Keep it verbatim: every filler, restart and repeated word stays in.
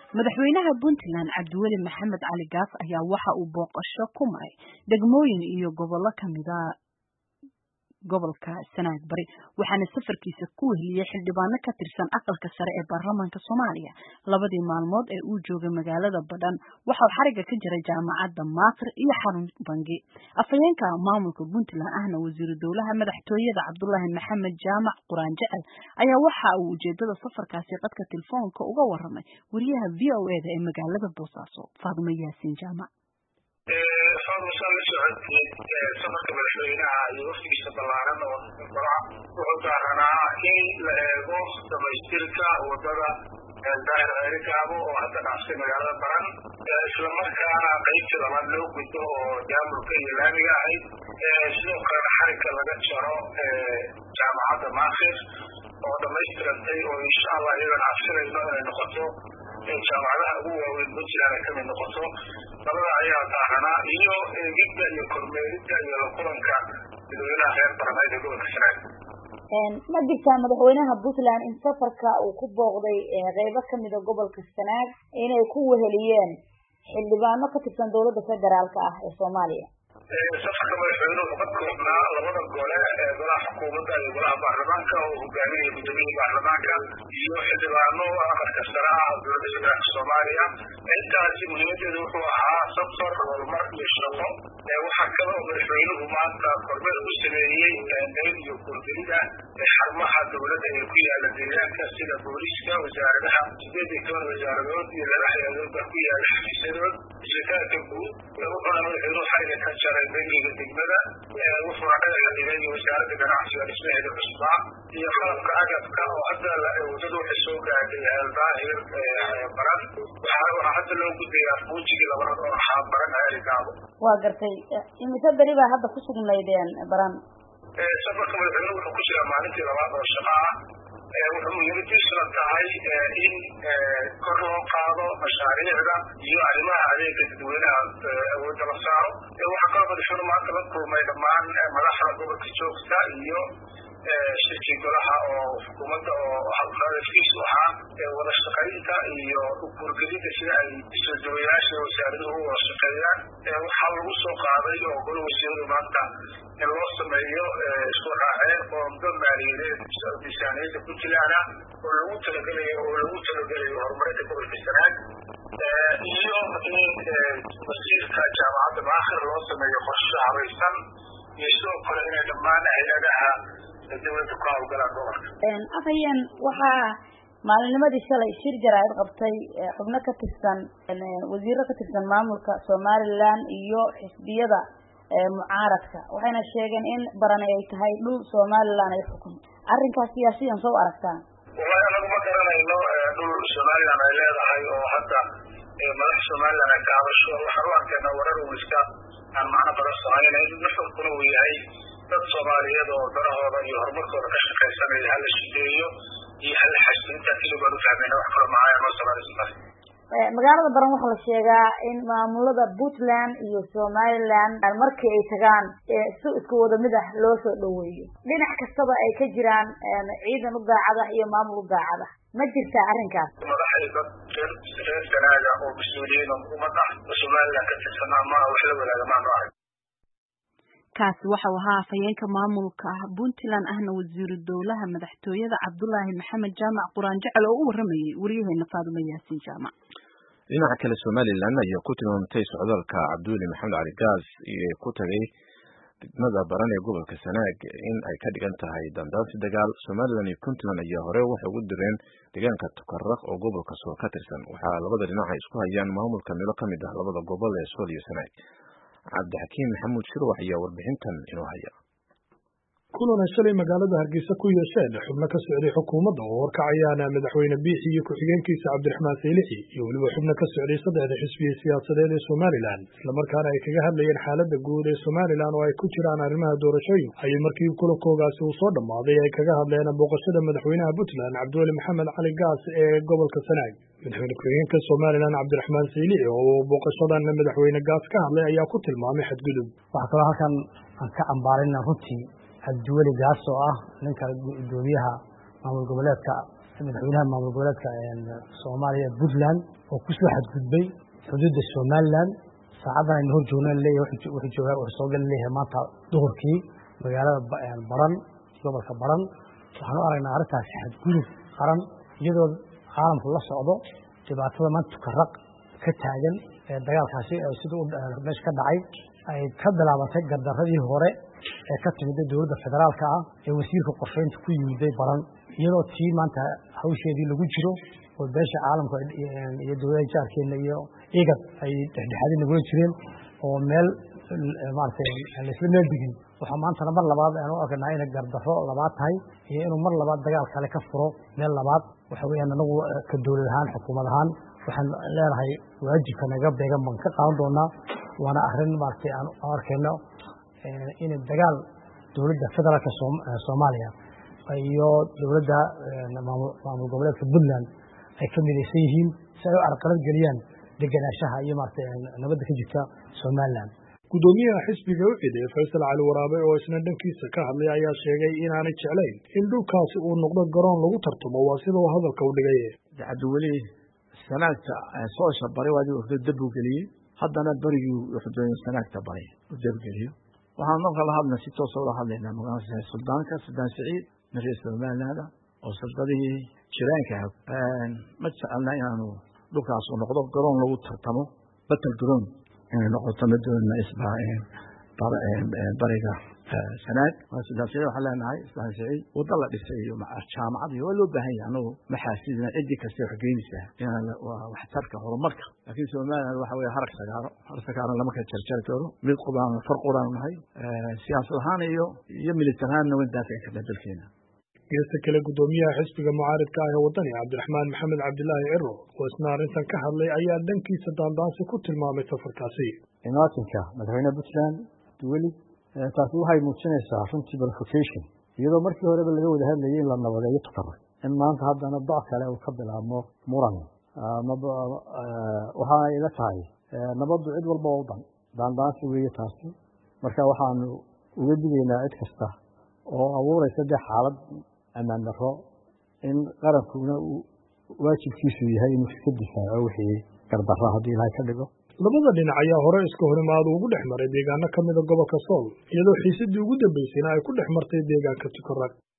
madaxweynaha Puntland Cabdiweli Maxamed Cali Gaas ayaa waxa uu booqasho ku maray degmooyin iyo gobollo kamid ah gobolka Sanaag Bari waxaana safarkiisa ku weheliyay xildhibaano ka tirsan aqalka sare ee baarlamaanka Soomaaliya labadii maalmood ee uu joogay magaalada Badhan waxa uu xariga ka jiray jaamacadda Maaqir iyo xarun bangi afayeenka maamulka Puntland ahna wasiir dowlaha madaxtooyada Cabdullaahi Maxamed Jaamac Quraan Jecel ayaa waxa uu ujeedada safarkaasi qadka telefoonka uga waramay wariyaha V O A ee magaalada Boosaaso Faadimo Yaasiin Jaamac safarka madaxweynaha iyo wafdigiisa ballaaran oo wuxuu daaranaa in la eego dhamaystirka wadada daahir ceerigaabo oo hadda dhaafsay magaalada Baran isla markaana qaybtii labaad loo gudbo oo daamurka iyo laamiga ahayd sidoo kalena xarigga laga jaro jaamacadda Maaqir oo dhamaystirantay oo insha Allah iyadana afsirayno inay noqoto jaamacadaha ugu waaweyn Puntland ay kamid noqoto labada ayaa daaranaa iyo eegidda iyo kormeeridda iyo la kulanka dadweynaha reer Baran ee gobolka Sanaag. ma jirtaa madaxweynaha Puntland in safarka uu ku booqday qaybo kamid ah gobolka Sanaag inay ku weheliyeen xildhibaano ka tirsan dowladda federaalka ah ee Soomaaliya? safarka madaxweynuhu wuxuu ka koobnaa labada gole ee golaha xukuumadda iyo golaha baarlamaanka oo hogaaminaya guddoomiyaha baarlamaanka iyo xildhibaano aqalka sare ah dowladda federaalka Soomaaliya. intaasi muhiimadeedu wuxuu ahaa safar horumar iyo shaqo waxaa kale oo madaxweynuhu maanta kormeer u sameeyey qayb iyo korgelida xarumaha dowladda ee ku yaala deegaanka sida booliska wasaaradaha sideed iyo toban wasaaradood iyo laba hay-adood ku yaala xafiisyadood shirkadda guud wuxuuna madaxweynuhu xariga ka jaray bangiga degmada wuxuuna dhagaxa dhigay wasaaradda ganacsiga dhismaheeda cusbaa iyo qalabka agabka oo hadda wadada waxay soo gaadhay daahir Baran waxaa hadda loo gudbayaa fuujigii labaad oo ahaa Baran ceerigaabo. waa gartay imise beri baa hadda ku sugnaydeen Baran? safarka madaxweynuhu wuxuu ku jiraa maalintii labaad oo shaqo ah wuxuu muhiimadiisuna tahay in kor loo qaado mashaariicda iyo arrimaha adeega dadweynaha awoodda la saaro waxaa kaloo madaxweynuhu maanta la kulmay dhammaan madaxda gobolka joogta iyo shirkii golaha oo xukuumadda oo hadafkiisu ahaa wada shaqaynta iyo ukurgelida sida ay soo dawayaasha wasaaraduhu u wada shaqeeyaan waxaa lagu soo qaaday oo golo wasiiradu maanta in loo sameeyo isku raaceen oo muddo maaliyadeed miisaaniyadda Puntland oo lagu talagelayo oo lagu talagelayo horumarinta gobolka Sanaag iyo in wasiirka jaamacadda Maaqir loo sameeyo qorshe habaysan iyo sidoo kale inay dhammaan hay-adaha dowladda ku hawlgalaan gobolka. afhayeen waxaa maalinnimadii shalay shir jaraa'id qabtay xubno ka tirsan wasiiro ka tirsan maamulka Somaliland iyo xisbiyada mucaaradka waxayna sheegeen in Baran ay tahay dhul Somaliland ay xukunto. arrinkaas siyaasiyan soo aragtaan? wallahi anagu ma garanayno dhul Somaliland ay leedahay oo hadda madax Somaliland ay ka hadasho waxaan u arkaynaa warar wiiska aan macno badan samaynayn nuxurkuna uu yahay dad Soomaaliyeed oo darahooda iyo horumarkooda ka shaqaysanaya hal shideeyo iyo hal xasinta kaliya baan u fahmayna wax kale maaha ma Soomaaliyeed. magaalada Baran waxaa la sheegaa in maamulada Puntland iyo Somaliland markii ay tagaan si isku wada mid ah loo soo dhaweeyo dhinac kastaba ay ka jiraan ciidan u daacada iyo maamul u daacada ma jirtaa arrinkaas? madaxda reer Sanaag oo mas'uuliyiin ummadda Somaliland ka tirsan ama wax la wadaaga ma arag. kaasi waxa uu ahaa afayeenka maamulka Puntland ahna wasiir dowlaha madaxtooyada Cabdullaahi Maxamed Jaamac Quraan Jecel oo u waramayay wariyaheena Faadimo Yaasiin Jaamac. dhinaca kale Somaliland ayaa ku tilmaamtay socdaalka Cabdiweli Maxamed Cali Gaas ee ku tagay degmada Baran ee gobolka Sanaag in ay ka dhigan tahay dandaansi dagaal. Somaliland iyo Puntland ayaa hore waxay ugu direen deegaanka Tukarraq oo gobolka Sool ka tirsan waxaa labada dhinac ay isku hayaan maamulka meelo ka mid ah labada gobol ee Sool iyo Sanaag. cabdixakiim maxamuud shirwax ayaa warbixintan inoo haya. kulan shalay magaalada Hargeysa ku yeesheen xubno ka socday xukuumadda oo warkacayana madaxweyne Biixi iyo ku-xigeenkiisa Cabdiraxmaan Saylici iyo waliba xubno ka socday saddexda xisbiye siyaasadeed ee Somaliland isla markaana ay kaga hadlayeen xaaladda guud ee Somaliland oo ay ku jiraan arrimaha doorashooyin ayay markii kulankoogaasi uu soo dhammaaday ay kaga hadleen booqashada madaxweynaha Puntland Cabdiweli Maxamed Cali Gaas ee gobolka Sanaag. madaxweyne ku-xigeenka Somaliland Cabdiraxmaan Saylici oo booqashadan madaxweyne Gaas ka hadlay ayaa ku tilmaamay xadgudub. waxaa kaloo halkan aan ka ambaarinaa runtii Cabdiweli Gaas oo ah ninka gudoomiyaha maamul goboleedka madaxweynaha maamul goboleedka Soomaaliya Puntland oo ku soo xadgudbay xuduudda Somaliland saacadan aynu hor joogno leeyahay wuxuu joogaa oo soo gal leeyahay maanta duhurkii magaalada Baran gobolka Baran waxaan u aragnaa arrintaas xadgudub qaran iyadoo caalamku la socdo dhibaatada maanta ka raq ka taagan ee dagaalkaasi sida uu meesha ka dhacay ay ka bilaabatay gardaradii hore ee ka timid dowladda federaalka ah ee wasiirka qorsheynta ku yimid Baran iyadoo tii maanta hawsheedii lagu jiro oo beesha caalamka iyo dowladda jaarkeena iyo igad ay dhexdhexaadin ugu jireen oo meel maartay la isla meel digin waxa maanta mar labaad aan u arkaynaa in gardaro labaad tahay iyo inuu mar labaad dagaal kale ka furo meel labaad waxa weeyaan anagu ka dowlad ahaan xukuumad ahaan waxaan leeyahay waajibka naga beegan ban ka qaadan doonaa waana arrin maartay aan arkayno in dagaal dowladda federaalka Soomaaliya iyo dowladda maamul goboleedka Puntland ay ka midaysan yihiin si ay u arqalad galiyaan deganaanshaha iyo maartay nabadda ka jirta Somaliland. gudoomiyaha xisbiga u ciiday Faysal Cali Waraabe oo isna dhankiisa ka hadlay ayaa sheegay in aanay jeclayn in dhulkaasi uu noqdo garoon lagu tartamo waa sida uu hadalka u dhigay. Cabdiweli sanaagta soo shabaray waa uu dab u geliyay haddana barigii wuxuu doonay sanaagta baray u dab geliyo waxaan markaa la hadlay si toos ah la hadlaynaa magaalada Suldaanka Suldaan Saciid Narees Somaliland oo suldaadii jiraanka ma jeclna inaanu dhulkaas uu noqdo garoon lagu tartamo battle ground in noqoto madowna isbaahin bariga sanaad waa sidaasay waxa leenahay isbaahin wada la dhisay iyo jaamacad iyo loo baahan yahay anagu maxaasidna cidi kasta wax geynaysa in wax tarka horumarka laakiin Soomaaliland waxa weeye harag sagaaro harag sagaaro lama ka jarjar karo mid qodaan farqodan nahay siyaasad ahaan iyo iyo military ahaan wada daafic ka dalkeena geesta kale gudoomiyaha xisbiga mucaaradka ah ee wadani Cabdiraxmaan Maxamed Cabdilaahi Ciro oo isna arrintan ka hadlay ayaa dhankiisa daandaansi ku tilmaamay safarkaasi inaatinka madaxweynaha Puntland weli taasi waxay muujinaysaa runtii provocation iyadoo markii horeba laga wada hadlayay in la nabadeeyo tafaruq in maanta haddana doc kale uu ka bilaabmo muran waxa ay ila tahay nabaddu cid walba oo dhan daandaansi weeye taasi marka waxaanu uga digaynaa cid kasta oo abuuraysa xaalad amaan darro in qarankuna waajibkiisu yahay inuu iska difaaco wixii gardarro haddii ilaahay ka dhigo labada dhinac ayaa hore iska horimaad ugu dhex maray deegaano ka mid ah gobolka Sool iyadoo xiisadii ugu dambeysayna ay ku dhex martay deegaanka Tukaraq